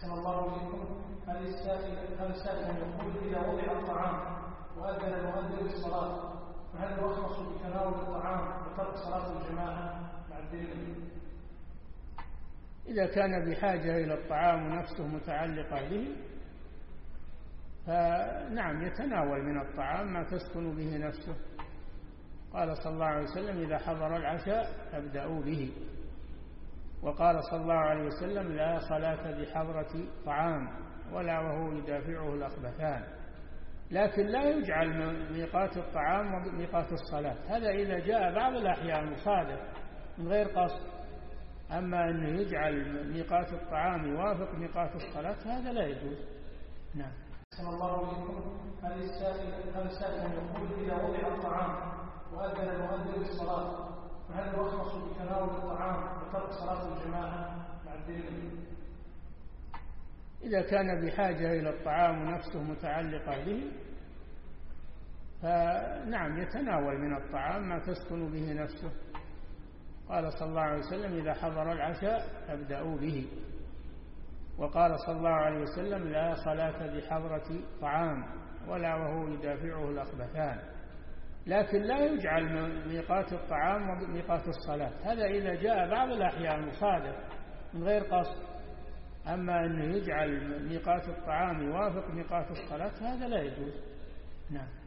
أحسن الله إليكم. هل السائل يقول إذا وضع الطعام وأذن المؤذن بالصلاة فهل يرخص بتناول الطعام وترك صلاة الجماعة مع الدليل؟ إذا كان بحاجة إلى الطعام ونفسه متعلقة به فنعم يتناول من الطعام ما تسكن به نفسه. قال صلى الله عليه وسلم إذا حضر العشاء فابدأوا به. وقال صلى الله عليه وسلم لا صلاة بحضرة طعام ولا وهو يدافعه الأخبثان. لكن لا يجعل ميقات الطعام وميقات الصلاة، هذا إذا جاء بعض الأحيان مصادف من غير قصد. أما أنه يجعل ميقات الطعام يوافق ميقات الصلاة هذا لا يجوز. نعم. أحسن الله إليكم. هل السائل يقول إذا وضع الطعام وأذن المؤذن بالصلاة فهل يرخص بتناول الطعام وترك صلاة الجماعة مع الدليل؟ إذا كان بحاجة إلى الطعام ونفسه متعلقة به فنعم يتناول من الطعام ما تسكن به نفسه. قال صلى الله عليه وسلم إذا حضر العشاء فابدأوا به. وقال صلى الله عليه وسلم لا صلاة بحضرة طعام ولا وهو يدافعه الأخبثان. لكن لا يجعل ميقات الطعام وميقات الصلاة، هذا إذا جاء بعض الأحيان مصادف من غير قصد. أما أنه يجعل ميقات الطعام يوافق ميقات الصلاة هذا لا يجوز. نعم.